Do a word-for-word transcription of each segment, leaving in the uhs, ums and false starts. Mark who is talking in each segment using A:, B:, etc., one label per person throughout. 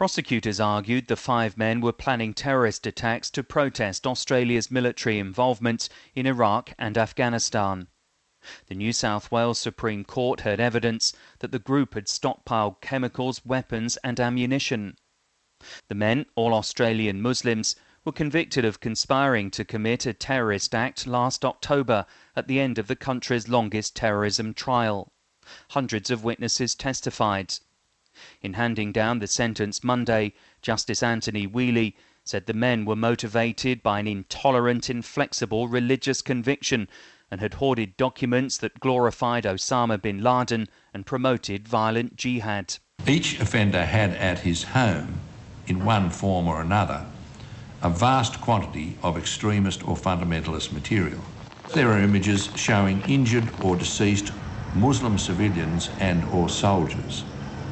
A: Prosecutors argued the five men were planning terrorist attacks to protest Australia's military involvement in Iraq and Afghanistan. The New South Wales Supreme Court heard evidence that the group had stockpiled chemicals, weapons and ammunition. The men, all Australian Muslims, were convicted of conspiring to commit a terrorist act last October at the end of the country's longest terrorism trial. Hundreds of witnesses testified. In handing down the sentence Monday, Justice Anthony Whealy said the men were motivated by an intolerant, inflexible religious conviction and had hoarded documents that glorified Osama bin Laden and promoted violent jihad.
B: Each offender had at his home, in one form or another, a vast quantity of extremist or fundamentalist material. There are images showing injured or deceased Muslim civilians and or soldiers.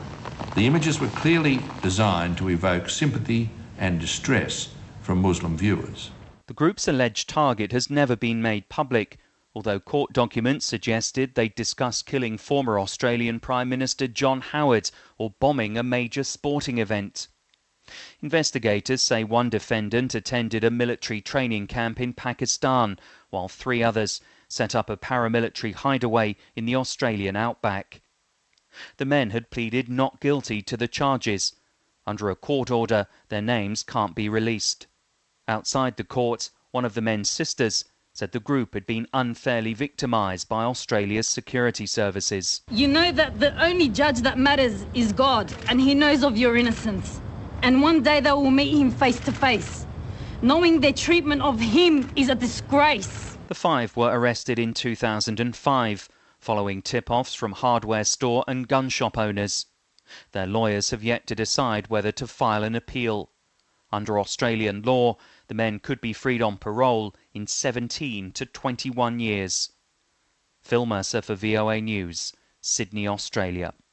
B: The images were clearly designed to evoke sympathy and distress from Muslim viewers.
A: The group's alleged target has never been made public, although court documents suggested they'd discussed killing former Australian Prime Minister John Howard or bombing a major sporting event. Investigators say one defendant attended a military training camp in Pakistan, while three others set up a paramilitary hideaway in the Australian outback. The men had pleaded not guilty to the charges. Under a court order, their names can't be released. Outside the court, one of the men's sisters said the group had been unfairly victimised by Australia's security services.
C: You know that the only judge that matters is God, and he knows of your innocence. And one day they will meet him face to face. Knowing their treatment of him is a disgrace.
A: The five were arrested in two thousand five, following tip-offs from hardware store and gun shop owners. Their lawyers have yet to decide whether to file an appeal. Under Australian law, the men could be freed on parole in seventeen to twenty-one years. Phil Mercer for V O A News, Sydney, Australia.